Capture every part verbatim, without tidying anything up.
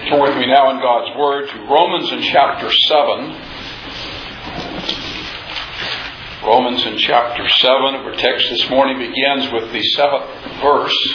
Turn with me now in God's Word to Romans in chapter seven. Romans in chapter seven. Our text this morning begins with the seventh verse.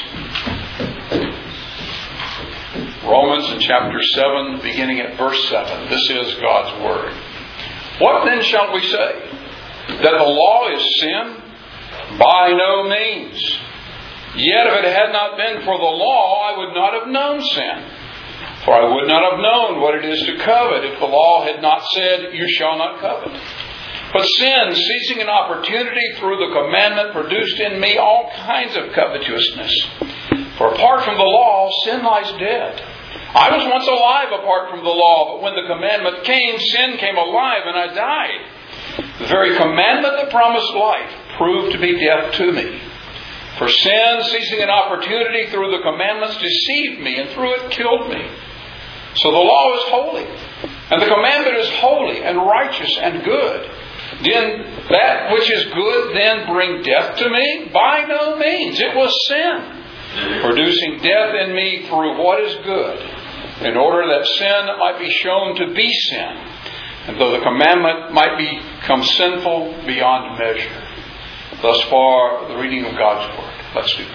Romans in chapter seven, beginning at verse seven. This is God's Word. What then shall we say? That the law is sin? By no means. Yet if it had not been for the law, I would not have known sin. For I would not have known what it is to covet if the law had not said, you shall not covet. But sin, seizing an opportunity through the commandment, produced in me all kinds of covetousness. For apart from the law, sin lies dead. I was once alive apart from the law, but when the commandment came, sin came alive and I died. The very commandment that promised life proved to be death to me. For sin, seizing an opportunity through the commandments, deceived me and through it killed me. So the law is holy, and the commandment is holy and righteous and good. Did that which is good then bring death to me? By no means. It was sin, producing death in me through what is good, in order that sin might be shown to be sin, and though the commandment might become sinful beyond measure. Thus far, the reading of God's Word. Let's do pray.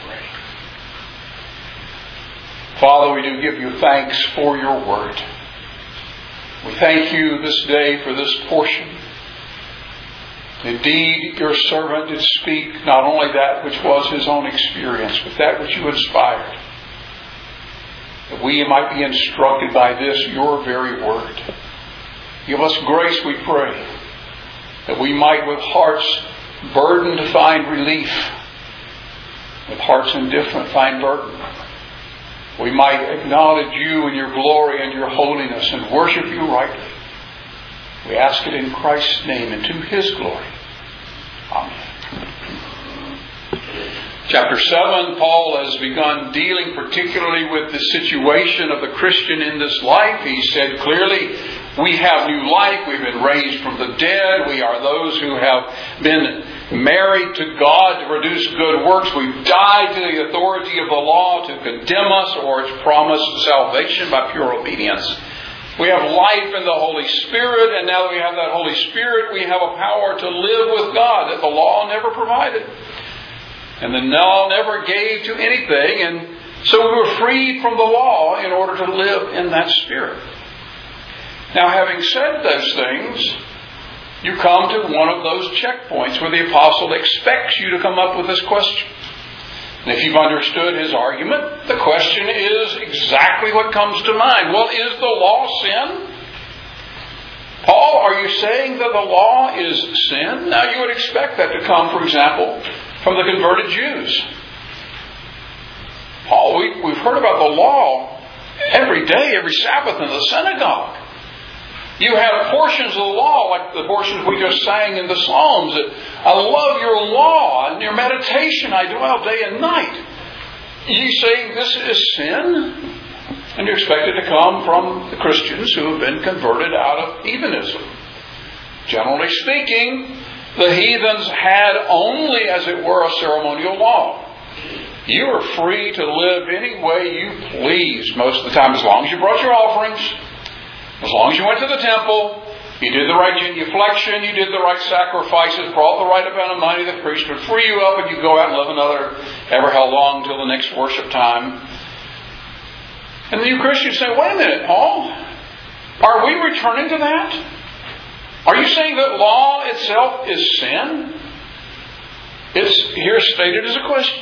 Father, we do give you thanks for your Word. We thank you this day for this portion. Indeed, your servant did speak not only that which was his own experience, but that which you inspired. That we might be instructed by this, your very Word. Give us grace, we pray, that we might with hearts burdened to find relief, with hearts indifferent find burden. We might acknowledge you in your glory and your holiness and worship you rightly. We ask it in Christ's name and to His glory. Amen. Chapter seven, Paul has begun dealing particularly with the situation of the Christian in this life. He said clearly, we have new life. We've been raised from the dead. We are those who have been married to God to produce good works. We've died to the authority of the law to condemn us or its promised salvation by pure obedience. We have life in the Holy Spirit, and now that we have that Holy Spirit, we have a power to live with God that the law never provided. And the law never gave to anything, and so we were freed from the law in order to live in that Spirit. Now, having said those things, you come to one of those checkpoints where the apostle expects you to come up with this question. And if you've understood his argument, the question is exactly what comes to mind. Well, is the law sin? Paul, are you saying that the law is sin? Now, you would expect that to come, for example, from the converted Jews. Paul, we, we've heard about the law every day, every Sabbath in the synagogue. You have portions of the law, like the portions we just sang in the Psalms, that I love your law and your meditation I dwell day and night. You say this is sin? And you expect it to come from the Christians who have been converted out of heathenism. Generally speaking, the heathens had only, as it were, a ceremonial law. You are free to live any way you please most of the time, as long as you brought your offerings. As long as you went to the temple, you did the right genuflection, you did the right sacrifices, brought the right amount of money, the priest would free you up and you go out and live another ever how long till the next worship time. And then you Christians say, wait a minute, Paul, are we returning to that? Are you saying that law itself is sin? It's here stated as a question.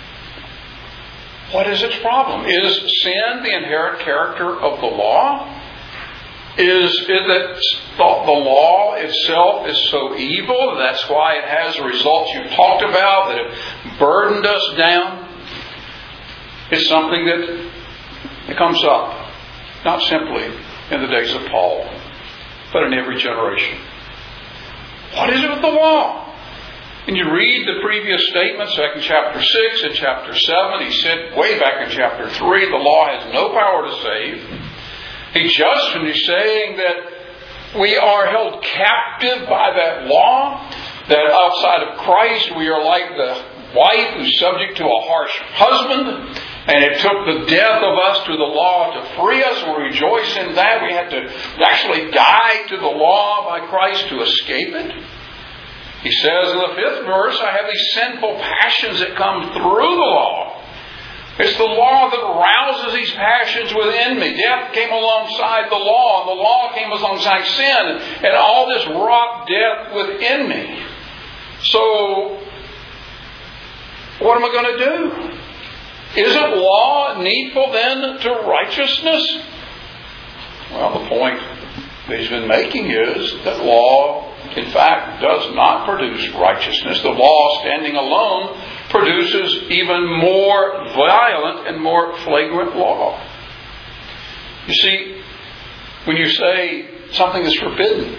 What is its problem? Is sin the inherent character of the law? Is it that the law itself is so evil, that's why it has the results you've talked about, that it burdened us down? It's something that it comes up, not simply in the days of Paul, but in every generation. What is it with the law? And you read the previous statements, like in chapter six and chapter seven, he said way back in chapter three, the law has no power to save. He just finished saying that we are held captive by that law, that outside of Christ we are like the wife who's subject to a harsh husband, and it took the death of us to the law to free us, where we rejoice in that. We have to actually die to the law by Christ to escape it. He says in the fifth verse, I have these sinful passions that come through the law. It's the law that rouses these passions within me. Death came alongside the law, and the law came alongside sin, and all this wrought death within me. So, what am I going to do? Isn't law needful then to righteousness? Well, the point that he's been making is that law, in fact, does not produce righteousness. The law, standing alone, produces even more violent and more flagrant law. You see, when you say something is forbidden,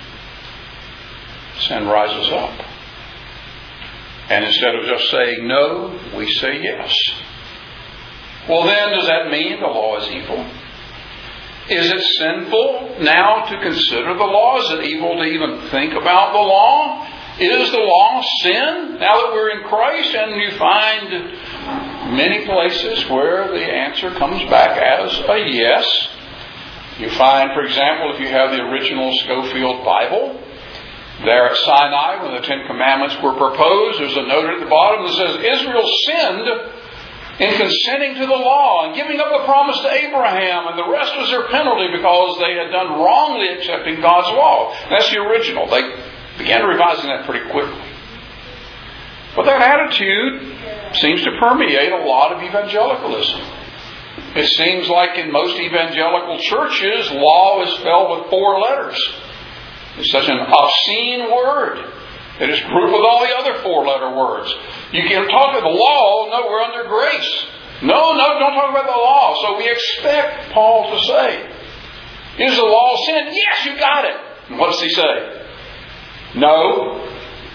sin rises up. And instead of just saying no, we say yes. Well then, does that mean the law is evil? Is it sinful now to consider the law? Is it evil to even think about the law? Is the law sin now that we're in Christ? And you find many places where the answer comes back as a yes. You find, for example, if you have the original Scofield Bible, there at Sinai when the Ten Commandments were proposed, there's a note at the bottom that says, Israel sinned in consenting to the law and giving up the promise to Abraham, and the rest was their penalty because they had done wrongly accepting God's law. That's the original. They began revising that pretty quickly. But that attitude seems to permeate a lot of evangelicalism. It seems like in most evangelical churches, law is spelled with four letters. It's such an obscene word. It is grouped with all the other four-letter words. You can talk about the law. No, we're under grace. No, no, don't talk about the law. So we expect Paul to say, is the law sin? Yes, you got it. And what does he say? No.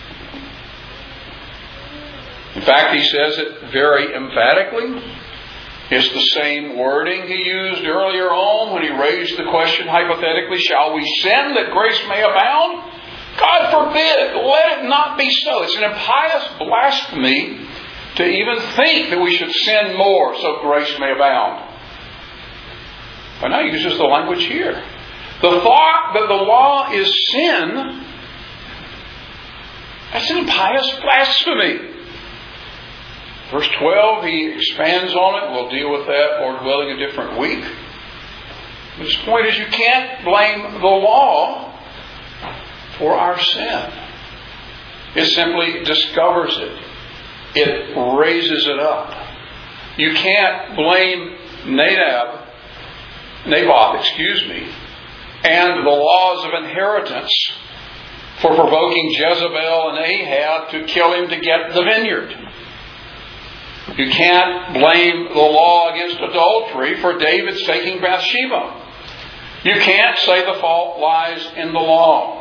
In fact, he says it very emphatically. It's the same wording he used earlier on when he raised the question hypothetically, shall we sin that grace may abound? God forbid, let it not be so. It's an impious blasphemy to even think that we should sin more so grace may abound. But now he uses the language here. The thought that the law is sin, that's an impious blasphemy. Verse twelve, he expands on it. We'll deal with that, Lord willing, a different week. But his point is you can't blame the law for our sin. It simply discovers it. It raises it up. You can't blame Nadab, Naboth, excuse me, and the laws of inheritance for provoking Jezebel and Ahab to kill him to get the vineyard. You can't blame the law against adultery for David's taking Bathsheba. You can't say the fault lies in the law.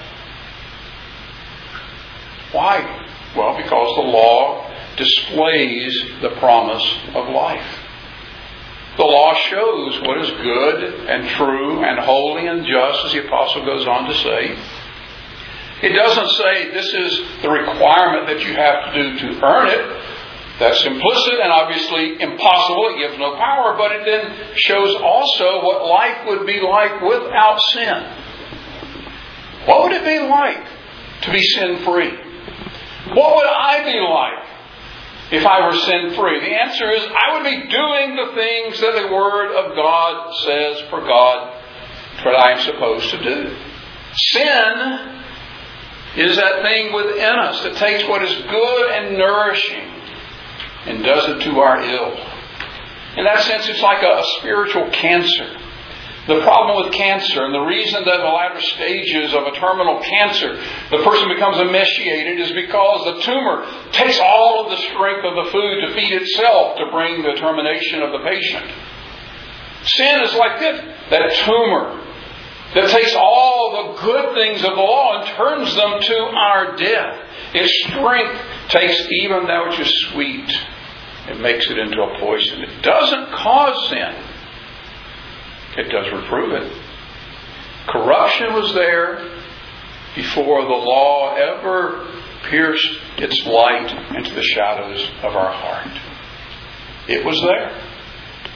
Why? Well, because the law displays the promise of life. The law shows what is good and true and holy and just, as the apostle goes on to say. It doesn't say this is the requirement that you have to do to earn it. That's implicit and obviously impossible. It gives no power, but it then shows also what life would be like without sin. What would it be like to be sin-free? What would I be like if I were sin-free? The answer is I would be doing the things that the Word of God says for God that I am supposed to do. Sin is that thing within us that takes what is good and nourishing and does it to our ill. In that sense, it's like a, a spiritual cancer. The problem with cancer, and the reason that in the latter stages of a terminal cancer, the person becomes emaciated, is because the tumor takes all of the strength of the food to feed itself to bring the termination of the patient. Sin is like this, that tumor that takes all the good things of the law and turns them to our death. Its strength takes even that which is sweet and makes it into a poison. It doesn't cause sin. It does reprove it. Corruption was there before the law ever pierced its light into the shadows of our heart. It was there.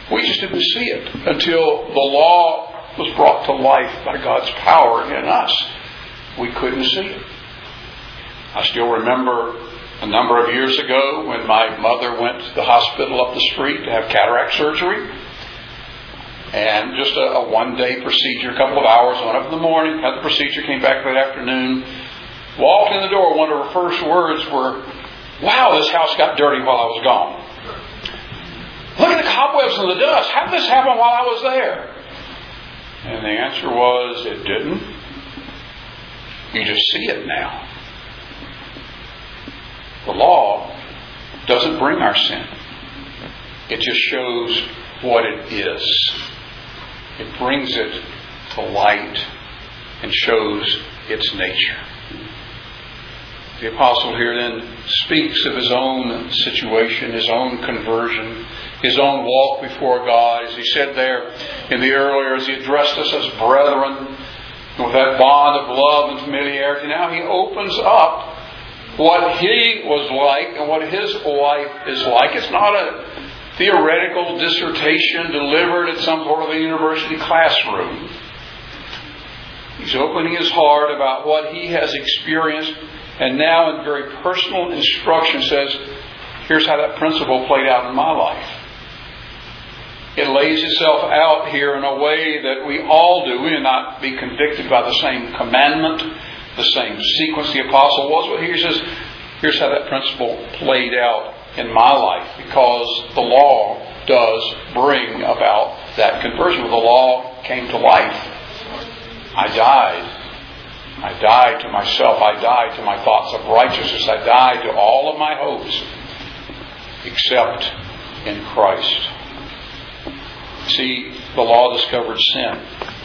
We just didn't see it until the law was brought to life by God's power in us. We couldn't see it. I still remember a number of years ago when my mother went to the hospital up the street to have cataract surgery. And just a, a one-day procedure, a couple of hours, went up in the morning, had the procedure, came back that afternoon, walked in the door. One of her first words were, "Wow, this house got dirty while I was gone. Look at the cobwebs and the dust. How did this happen while I was there?" And the answer was, it didn't. You just see it now. The law doesn't bring our sin. It just shows what it is. It brings it to light and shows its nature. The apostle here then speaks of his own situation, his own conversion, his own walk before God. As he said there in the earlier, as he addressed us as brethren, with that bond of love and familiarity, now he opens up what he was like and what his life is like. It's not a theoretical dissertation delivered at some sort of a university classroom. He's opening his heart about what he has experienced, and now in very personal instruction says, here's how that principle played out in my life. It lays itself out here in a way that we all do. We may not be convicted by the same commandment, the same sequence the apostle was, but here he says, here's how that principle played out in my life, because the law does bring about that conversion. When the law came to life, I died. I died to myself. I died to my thoughts of righteousness. I died to all of my hopes except in Christ. See, the law discovered sin.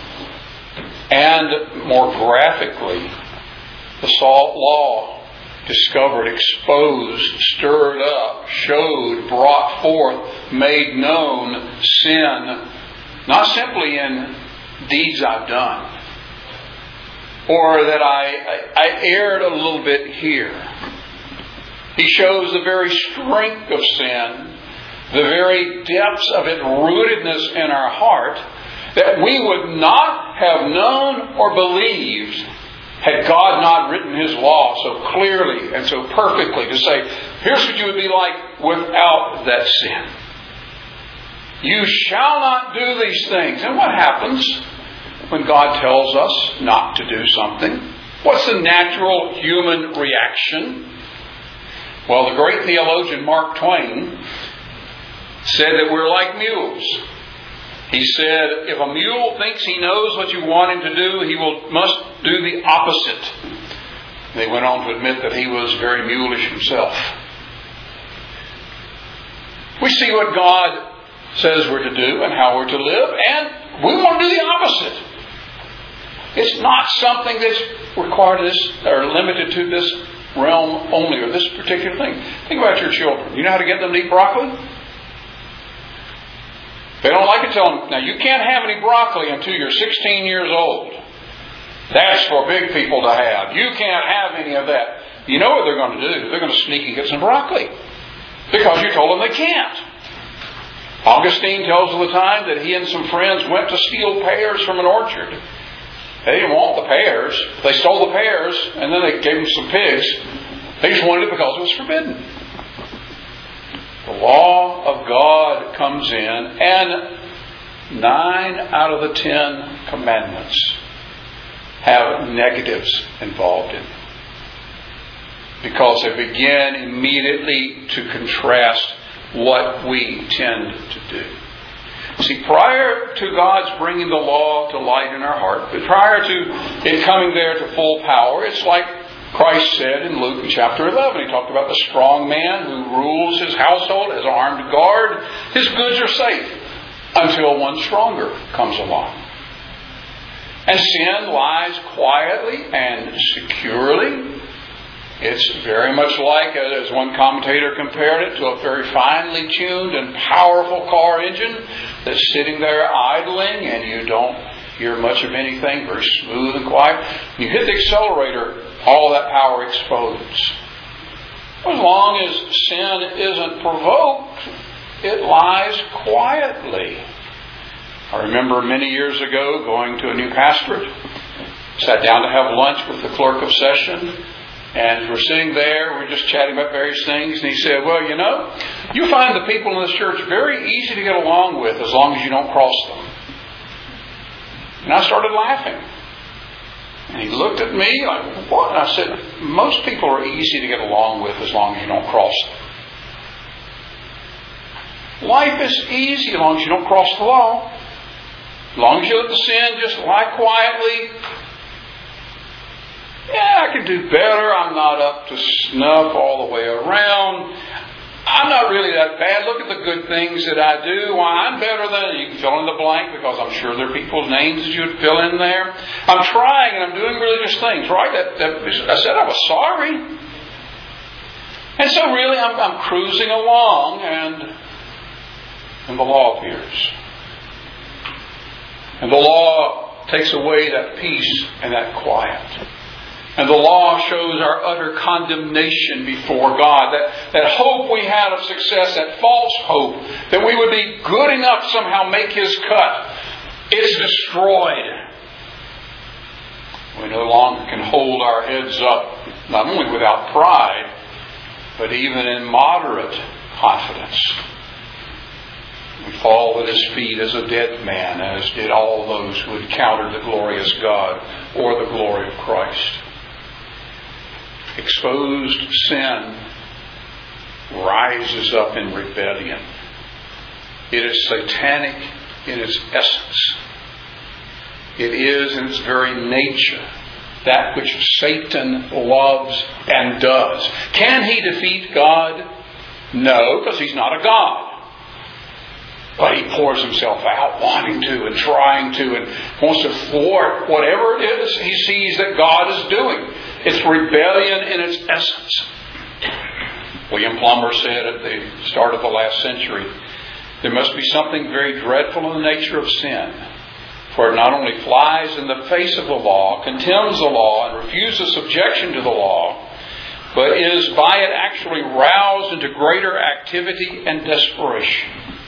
And more graphically, the law discovered, exposed, stirred up, showed, brought forth, made known sin, not simply in deeds I've done, or that I, I erred a little bit here. He shows the very strength of sin, the very depths of its rootedness in our heart, that we would not have known or believed had God not written His law so clearly and so perfectly to say, here's what you would be like without that sin. You shall not do these things. And what happens when God tells us not to do something? What's the natural human reaction? Well, the great theologian Mark Twain said that we're like mules. He said, if a mule thinks he knows what you want him to do, he will must do the opposite. They went on to admit that he was very mulish himself. We see what God says we're to do and how we're to live, and we want to do the opposite. It's not something that's required of this or limited to this realm only or this particular thing. Think about your children. You know how to get them to eat broccoli? They don't like it, tell them, now you can't have any broccoli until you're sixteen years old. That's for big people to have. You can't have any of that. You know what they're going to do? They're going to sneak and get some broccoli. Because you told them they can't. Augustine tells of the time that he and some friends went to steal pears from an orchard. They didn't want the pears. They stole the pears and then they gave them some pigs. They just wanted it because it was forbidden. The law of God comes in, and nine out of the ten commandments have negatives involved in them, because they begin immediately to contrast what we tend to do. See, prior to God's bringing the law to light in our heart, but prior to it coming there to full power, it's like Christ said in Luke chapter eleven. He talked about the strong man who rules his household as armed guard. His goods are safe until one stronger comes along. And sin lies quietly and securely. It's very much like, as one commentator compared it, to a very finely tuned and powerful car engine that's sitting there idling and you don't hear much of anything, very smooth and quiet. You hit the accelerator, all that power explodes. As long as sin isn't provoked, it lies quietly. I remember many years ago going to a new pastorate, sat down to have lunch with the clerk of session, and we're sitting there, we're just chatting about various things, and he said, well, you know, you find the people in this church very easy to get along with as long as you don't cross them. And I started laughing. And he looked at me like, what? And I said, most people are easy to get along with as long as you don't cross them. Life is easy as long as you don't cross the law. As long as you let the sin just lie quietly. Yeah, I can do better. I'm not up to snuff all the way around. I'm not really that bad. Look at the good things that I do. Why, I'm better than... You can fill in the blank because I'm sure there are people's names that you would fill in there. I'm trying and I'm doing religious things, right? That, that, I said I was sorry. And so really I'm, I'm cruising along and, and the law appears. And the law takes away that peace and that quiet. And the law shows our utter condemnation before God. That, that hope we had of success, that false hope, that we would be good enough to somehow make His cut, it's destroyed. We no longer can hold our heads up, not only without pride, but even in moderate confidence. We fall at His feet as a dead man, as did all those who encountered the glorious God or the glory of Christ. Exposed sin rises up in rebellion. It is satanic in its essence. It is in its very nature that which Satan loves and does. Can he defeat God? No, because He's not a God. But he pours himself out, wanting to and trying to, and wants to thwart whatever it is he sees that God is doing. It's rebellion in its essence. William Plummer said at the start of the last century, there must be something very dreadful in the nature of sin, for it not only flies in the face of the law, contemns the law, and refuses subjection to the law, but is by it actually roused into greater activity and desperation.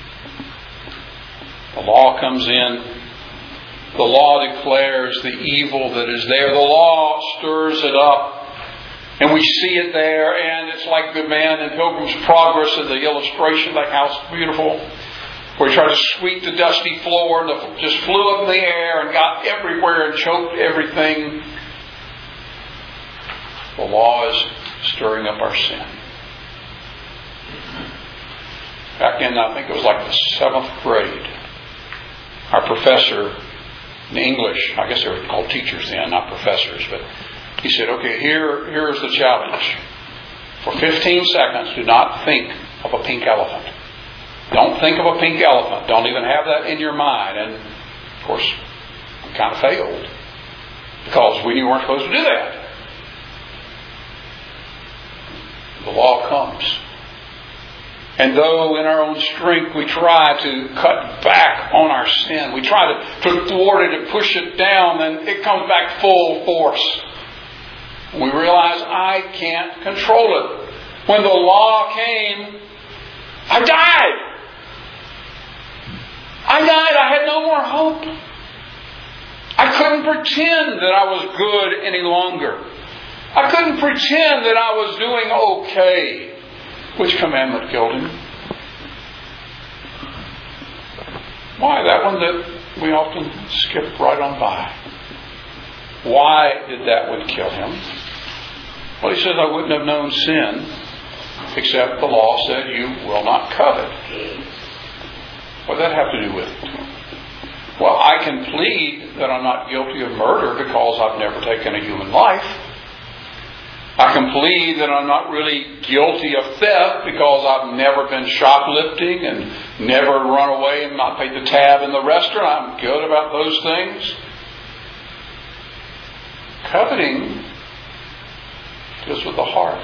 The law comes in. The law declares the evil that is there. The law stirs it up. And we see it there. And it's like the man in Pilgrim's Progress in the illustration, like how it's beautiful, where he tried to sweep the dusty floor and the, just flew up in the air and got everywhere and choked everything. The law is stirring up our sin. Back in, I think it was like the seventh grade, our professor in English, I guess they were called teachers then, not professors, but he said, okay, here, here's the challenge. For fifteen seconds, do not think of a pink elephant. Don't think of a pink elephant. Don't even have that in your mind. And, of course, we kind of failed because we knew we weren't supposed to do that. The law comes. And though in our own strength we try to cut back on our sin, we try to, to thwart it and push it down, then it comes back full force. And we realize I can't control it. When the law came, I died. I died. I had no more hope. I couldn't pretend that I was good any longer. I couldn't pretend that I was doing okay. Which commandment killed him? Why? That one that we often skip right on by. Why did that one kill him? Well, he says, I wouldn't have known sin except the law said you will not covet. What does that have to do with it? Well, I can plead that I'm not guilty of murder because I've never taken a human life. I can plead that I'm not really guilty of theft because I've never been shoplifting and never run away and not paid the tab in the restaurant. I'm good about those things. Coveting deals with the heart.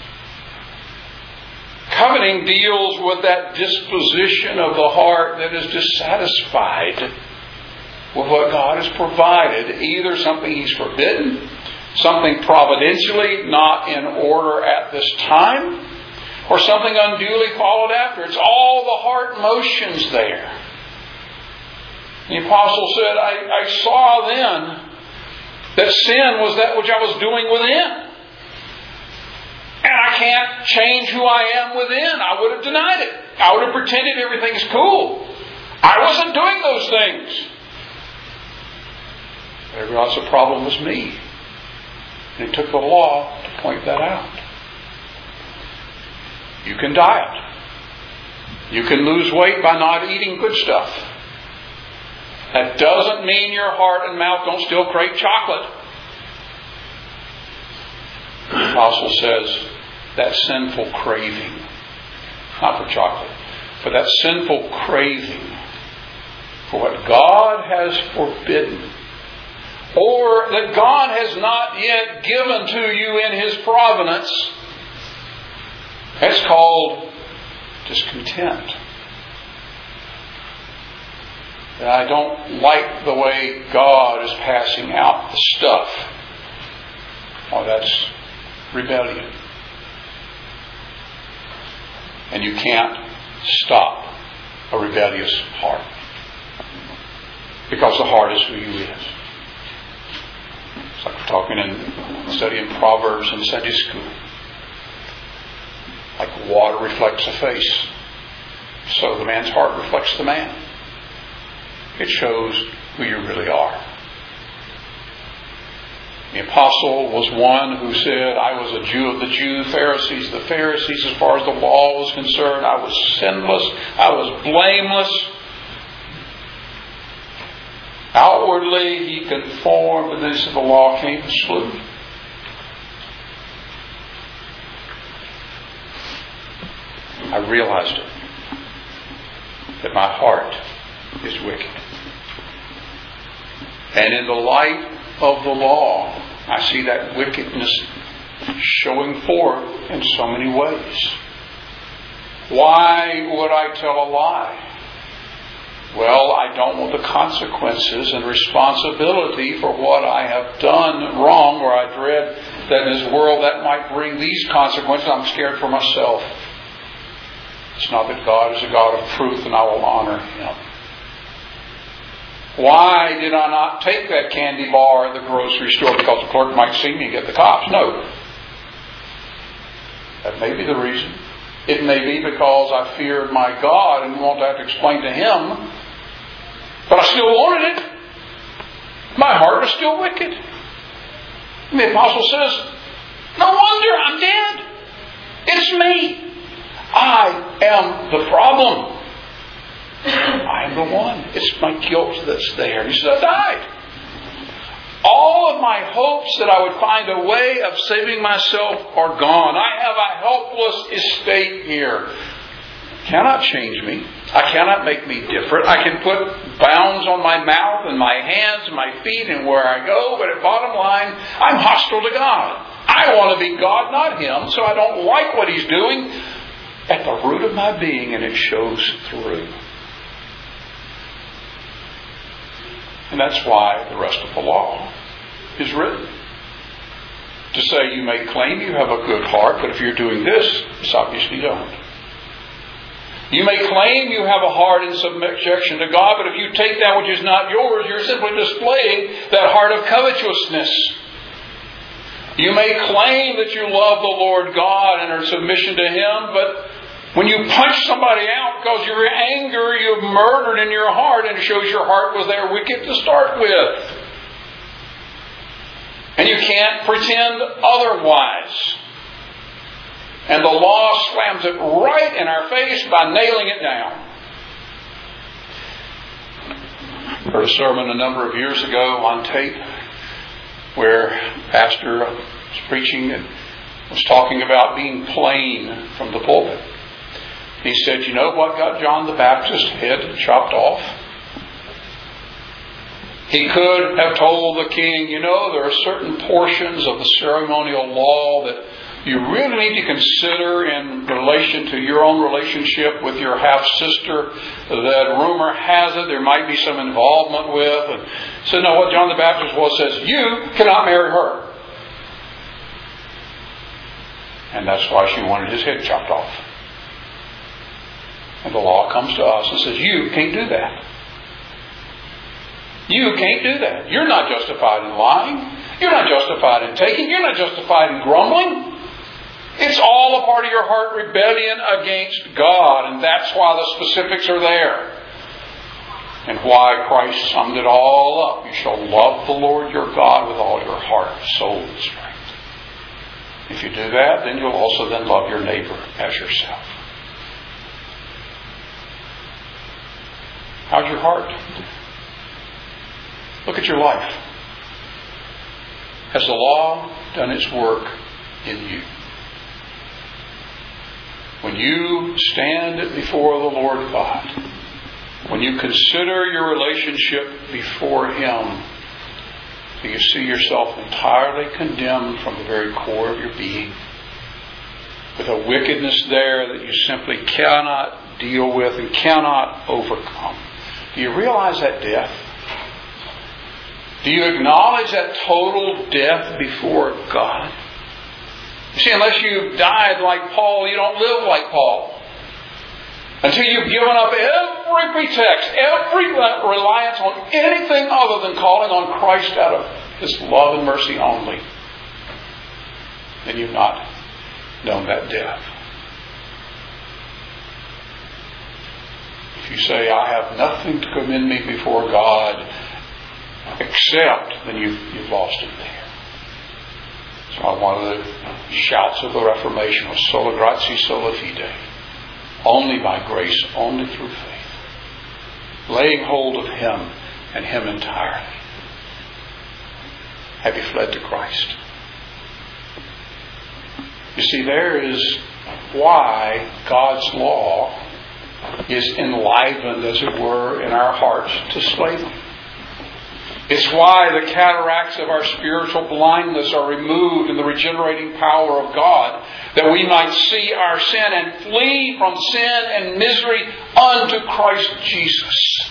Coveting deals with that disposition of the heart that is dissatisfied with what God has provided. Either something He's forbidden, something providentially not in order at this time, or something unduly followed after. It's all the heart motions there. The apostle said, I, I saw then that sin was that which I was doing within. And I can't change who I am within. I would have denied it. I would have pretended everything's cool. I wasn't doing those things. But I realized the problem was me. And it took the law to point that out. You can diet. You can lose weight by not eating good stuff. That doesn't mean your heart and mouth don't still crave chocolate. The apostle says that sinful craving, not for chocolate, but that sinful craving for what God has forbidden, or that God has not yet given to you in His providence, that's called discontent. That I don't like the way God is passing out the stuff. Oh, that's rebellion. And you can't stop a rebellious heart. Because the heart is who you is. It's like we're talking in studying Proverbs in Sunday school. Like water reflects a face, so the man's heart reflects the man. It shows who you really are. The apostle was one who said, I was a Jew of the Jews, Pharisees, the Pharisees, as far as the law was concerned. I was sinless. I was blameless. Outwardly, he conformed, but then he said the law came and slew. I realized it. That my heart is wicked. And in the light of the law, I see that wickedness showing forth in so many ways. Why would I tell a lie? Well, I don't want the consequences and responsibility for what I have done wrong, or I dread that in this world that might bring these consequences. I'm scared for myself. It's not that God is a God of truth and I will honor Him. Why did I not take that candy bar at the grocery store? Because the clerk might see me and get the cops? No. That may be the reason. It may be because I feared my God and won't have to explain to Him. But I still wanted it. My heart was still wicked. And the apostle says, no wonder I'm dead. It's me. I am the problem. I am the one. It's my guilt that's there. He said, I died. All of my hopes that I would find a way of saving myself are gone. I have a helpless estate here. Cannot change me. I cannot make me different. I can put bounds on my mouth and my hands and my feet and where I go, but at bottom line, I'm hostile to God. I want to be God, not Him, so I don't like what He's doing at the root of my being, and it shows through. And that's why the rest of the law is written. To say you may claim you have a good heart, but if you're doing this, it's obvious you don't. You may claim you have a heart in subjection to God, but if you take that which is not yours, you're simply displaying that heart of covetousness. You may claim that you love the Lord God and are in submission to Him, but when you punch somebody out because your anger, you've murdered in your heart, and it shows your heart was there wicked to start with. And you can't pretend otherwise. And the law slams it right in our face by nailing it down. I heard a sermon a number of years ago on tape where a pastor was preaching and was talking about being plain from the pulpit. He said, you know what got John the Baptist's head chopped off? He could have told the king, you know, there are certain portions of the ceremonial law that you really need to consider in relation to your own relationship with your half-sister that rumor has it there might be some involvement with. And so no, what John the Baptist was says, you cannot marry her. And that's why she wanted his head chopped off. And the law comes to us and says, you can't do that. You can't do that. You're not justified in lying. You're not justified in taking. You're not justified in grumbling. It's all a part of your heart rebellion against God. And that's why the specifics are there. And why Christ summed it all up. You shall love the Lord your God with all your heart, soul, and strength. If you do that, then you'll also then love your neighbor as yourself. How's your heart? Look at your life. Has the law done its work in you? When you stand before the Lord God, when you consider your relationship before Him, do you see yourself entirely condemned from the very core of your being? With a wickedness there that you simply cannot deal with and cannot overcome. Do you realize that death? Do you acknowledge that total death before God? You see, unless you've died like Paul, you don't live like Paul. Until you've given up every pretext, every reliance on anything other than calling on Christ out of His love and mercy only, then you've not known that death. If you say, I have nothing to commend me before God except, then you've, you've lost it there. So one of the shouts of the Reformation was sola gratia, sola fide. Only by grace, only through faith. Laying hold of Him and Him entirely. Have you fled to Christ? You see, there is why God's law is enlivened, as it were, in our hearts to slay them. It's why the cataracts of our spiritual blindness are removed in the regenerating power of God, that we might see our sin and flee from sin and misery unto Christ Jesus.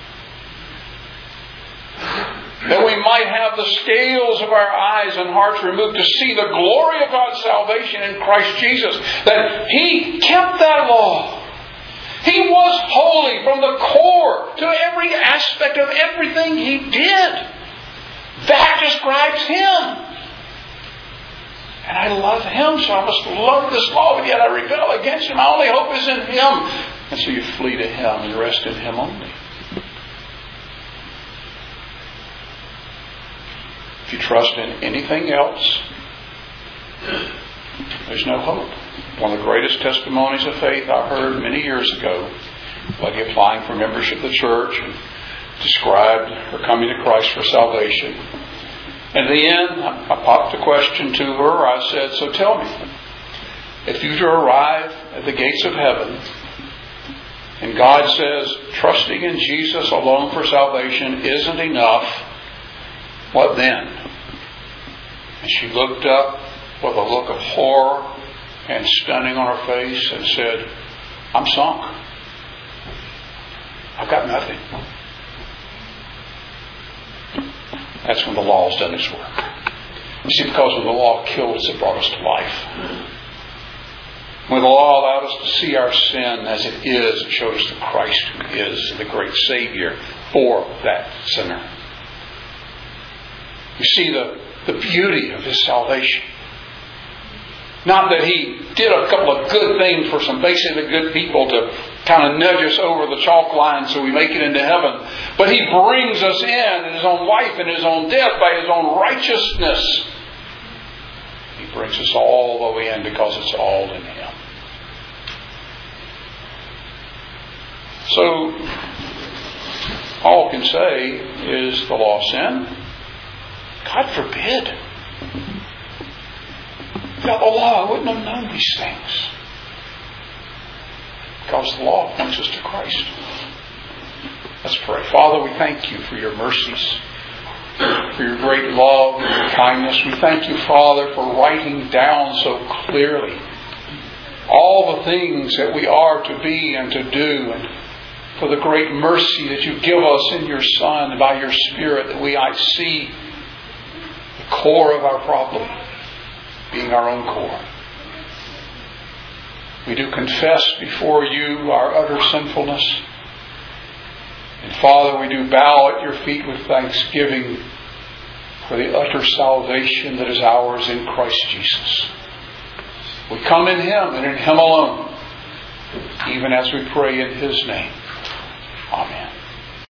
That we might have the scales of our eyes and hearts removed to see the glory of God's salvation in Christ Jesus. That He kept that law. He was holy from the core to every aspect of everything He did. That describes Him. And I love Him, so I must love this law, but yet I rebel against Him. My only hope is in Him. And so you flee to Him and rest in Him only. If you trust in anything else, there's no hope. One of the greatest testimonies of faith I heard many years ago, a lady applying for membership of the church and described her coming to Christ for salvation. And at the end, I popped a question to her. I said, so tell me, if you were to arrive at the gates of heaven and God says trusting in Jesus alone for salvation isn't enough, what then? And she looked up with a look of horror and stunning on her face and said, I'm sunk. I've got nothing. That's when the law's done its work. You see, because when the law killed us, it brought us to life. When the law allowed us to see our sin as it is, it showed us the Christ who is the great Savior for that sinner. You see the, the beauty of His salvation. Not that He did a couple of good things for some basically good people to kind of nudge us over the chalk line so we make it into heaven. But He brings us in in His own life and His own death by His own righteousness. He brings us all the way in because it's all in Him. So, all I can say is the law sin. God forbid. Without the law, I wouldn't have known these things. Because the law points us to Christ. Let's pray. Father, we thank You for Your mercies, for Your great love and Your kindness. We thank You, Father, for writing down so clearly all the things that we are to be and to do, and for the great mercy that You give us in Your Son and by Your Spirit, that we might see the core of our problem being our own core. We do confess before you our utter sinfulness. And Father, we do bow at your feet with thanksgiving for the utter salvation that is ours in Christ Jesus. We come in Him and in Him alone, even as we pray in His name. Amen.